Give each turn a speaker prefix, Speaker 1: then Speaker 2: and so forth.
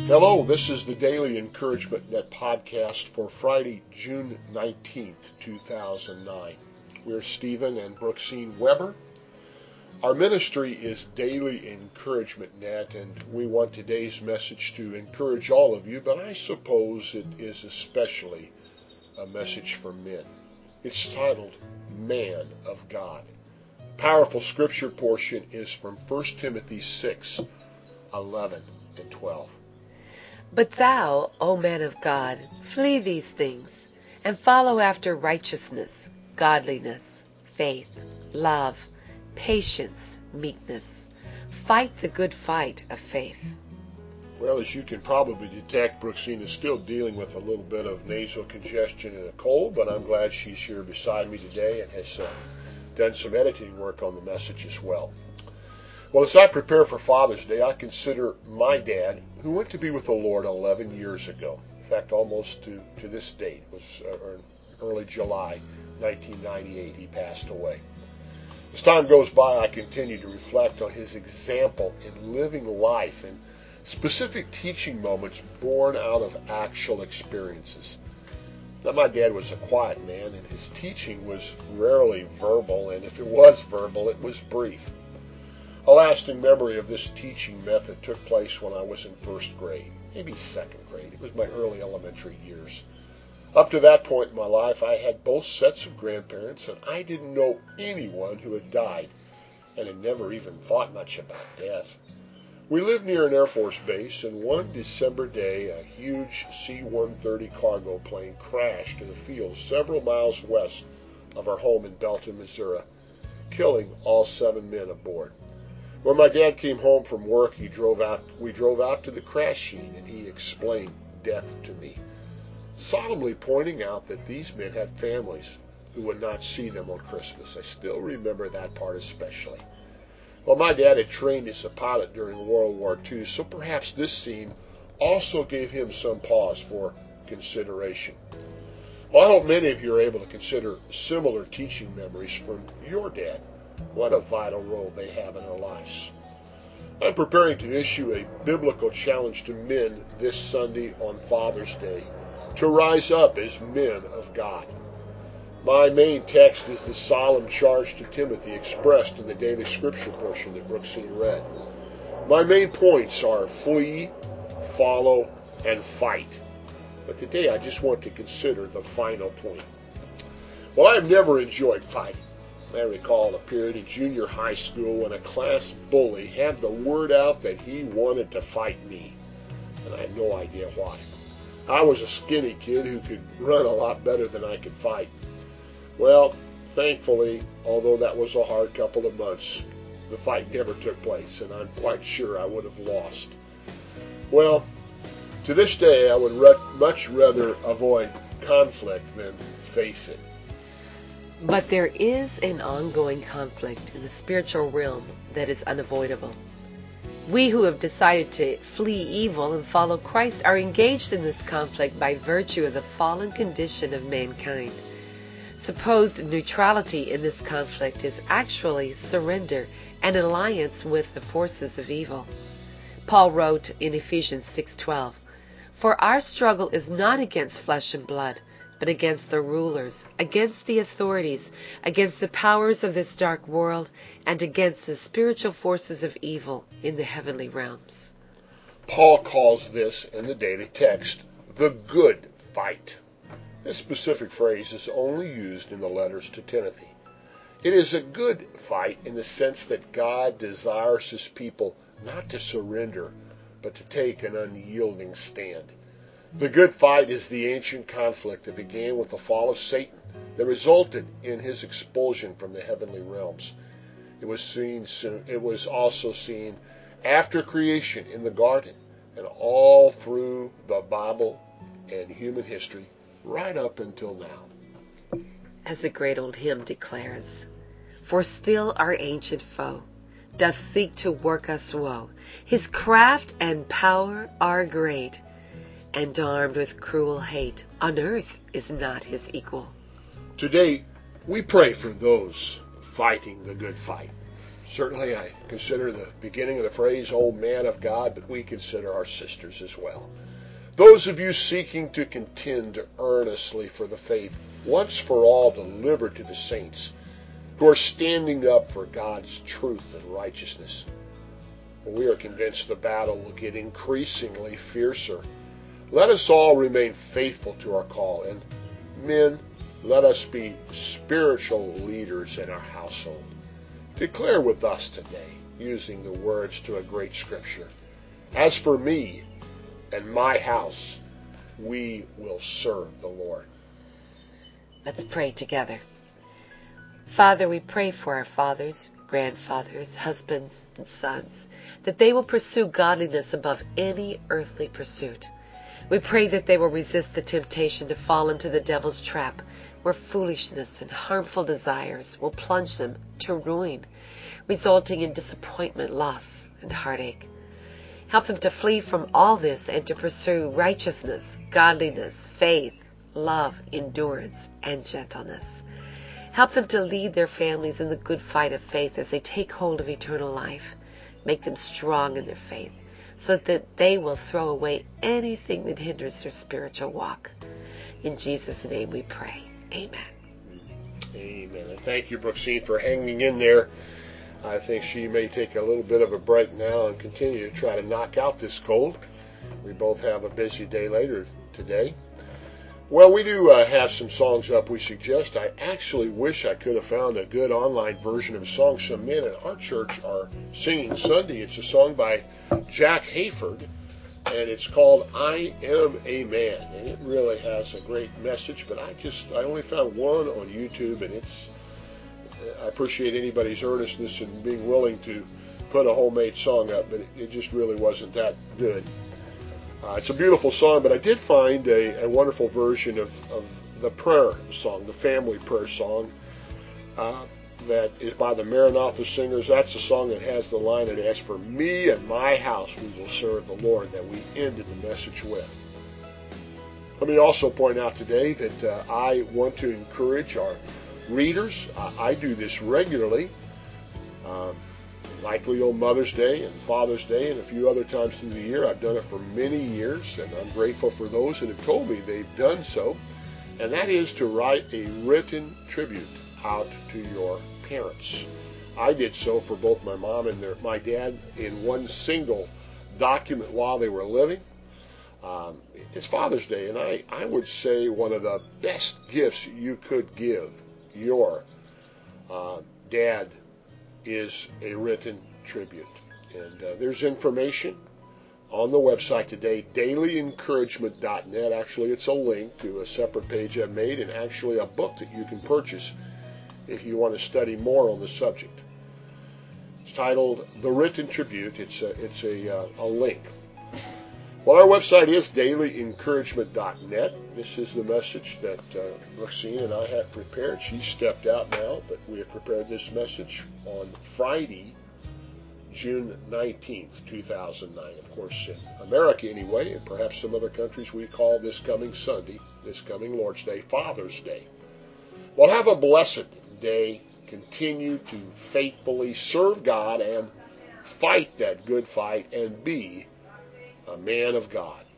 Speaker 1: Hello, this is the Daily Encouragement Net podcast for Friday, June 19th, 2009. We're Stephen and Brooksine Weber. Our ministry is Daily Encouragement Net, and we want today's message to encourage all of you, but I suppose it is especially a message for men. It's titled, Man of God. Powerful scripture portion is from 1 Timothy 6:11 and 12.
Speaker 2: But thou, O man of God, flee these things, and follow after righteousness, godliness, faith, love, patience, meekness. Fight the good fight of faith.
Speaker 1: Well, as you can probably detect, Brooksine is still dealing with a little bit of nasal congestion and a cold, but I'm glad she's here beside me today and has done some editing work on the message as well. Well, as I prepare for Father's Day, I consider my dad, who went to be with the Lord 11 years ago. In fact, almost to this date. It was early July 1998 he passed away. As time goes by, I continue to reflect on his example in living life and specific teaching moments born out of actual experiences. Now, my dad was a quiet man, and his teaching was rarely verbal, and if it was verbal, it was brief. A lasting memory of this teaching method took place when I was in first grade, maybe second grade. It was my early elementary years. Up to that point in my life, I had both sets of grandparents, and I didn't know anyone who had died and had never even thought much about death. We lived near an Air Force base, and one December day, a huge C-130 cargo plane crashed in a field several miles west of our home in Belton, Missouri, killing all 7 men aboard. When my dad came home from work, we drove out to the crash scene, and he explained death to me, solemnly pointing out that these men had families who would not see them on Christmas. I still remember that part especially. Well, my dad had trained as a pilot during World War II, so perhaps this scene also gave him some pause for consideration. Well, I hope many of you are able to consider similar teaching memories from your dad. What a vital role they have in our lives. I'm preparing to issue a biblical challenge to men this Sunday on Father's Day to rise up as men of God. My main text is the solemn charge to Timothy expressed in the daily scripture portion that Brooksine read. My main points are flee, follow, and fight. But today I just want to consider the final point. Well, I've never enjoyed fighting. I recall a period in junior high school when a class bully had the word out that he wanted to fight me, and I had no idea why. I was a skinny kid who could run a lot better than I could fight. Well, thankfully, although that was a hard couple of months, the fight never took place, and I'm quite sure I would have lost. Well, to this day, I would much rather avoid conflict than face it.
Speaker 2: But there is an ongoing conflict in the spiritual realm that is unavoidable. We who have decided to flee evil and follow Christ are engaged in this conflict by virtue of the fallen condition of mankind. Supposed neutrality in this conflict is actually surrender and alliance with the forces of evil. Paul wrote in Ephesians 6:12, "For our struggle is not against flesh and blood, but against the rulers, against the authorities, against the powers of this dark world, and against the spiritual forces of evil in the heavenly realms."
Speaker 1: Paul calls this in the daily text the good fight. This specific phrase is only used in the letters to Timothy. It is a good fight in the sense that God desires his people not to surrender, but to take an unyielding stand. The good fight is the ancient conflict that began with the fall of Satan that resulted in his expulsion from the heavenly realms. It was also seen after creation in the garden and all through the Bible and human history right up until now.
Speaker 2: As the great old hymn declares, "For still our ancient foe doth seek to work us woe. His craft and power are great, and armed with cruel hate, on earth is not his equal."
Speaker 1: Today, we pray for those fighting the good fight. Certainly, I consider the beginning of the phrase, "Oh, man of God," but we consider our sisters as well. Those of you seeking to contend earnestly for the faith once for all delivered to the saints, who are standing up for God's truth and righteousness. We are convinced the battle will get increasingly fiercer. Let us all remain faithful to our call, and men, let us be spiritual leaders in our household. Declare with us today, using the words to a great scripture, "As for me and my house, we will serve the Lord."
Speaker 2: Let's pray together. Father, we pray for our fathers, grandfathers, husbands, and sons, that they will pursue godliness above any earthly pursuit. We pray that they will resist the temptation to fall into the devil's trap, where foolishness and harmful desires will plunge them to ruin, resulting in disappointment, loss, and heartache. Help them to flee from all this and to pursue righteousness, godliness, faith, love, endurance, and gentleness. Help them to lead their families in the good fight of faith as they take hold of eternal life. Make them strong in their faith, so that they will throw away anything that hinders their spiritual walk. In Jesus' name we pray. Amen.
Speaker 1: Amen. And thank you, Brooksine, for hanging in there. I think she may take a little bit of a break now and continue to try to knock out this cold. We both have a busy day later today. Well, we do have some songs up we suggest. I actually wish I could have found a good online version of a song some men in our church are singing Sunday. It's a song by Jack Hayford, and it's called "I Am a Man." And it really has a great message, but I only found one on YouTube, and I appreciate anybody's earnestness in being willing to put a homemade song up, but it just really wasn't that good. It's a beautiful song, but I did find a wonderful version of the prayer song, the family prayer song, that is by the Maranatha Singers. That's a song that has the line that "As for me and my house, we will serve the Lord," that we ended the message with. Let me also point out today that I want to encourage our readers. I do this regularly, likely on Mother's Day and Father's Day and a few other times through the year. I've done it for many years, and I'm grateful for those that have told me they've done so. And that is to write a written tribute out to your parents. I did so for both my mom and my dad in one single document while they were living. It's Father's Day, and I would say one of the best gifts you could give your dad is a written tribute. And there's information on the website today, dailyencouragement.net. Actually, it's a link to a separate page I've made, and actually a book that you can purchase if you want to study more on the subject. It's titled The Written Tribute. It's a link. Well, our website is dailyencouragement.net. This is the message that Brooksine and I have prepared. She's stepped out now, but we have prepared this message on Friday, June 19th, 2009. Of course, in America anyway, and perhaps some other countries, we call this coming Sunday, this coming Lord's Day, Father's Day. Well, have a blessed day. Continue to faithfully serve God and fight that good fight and be a man of God.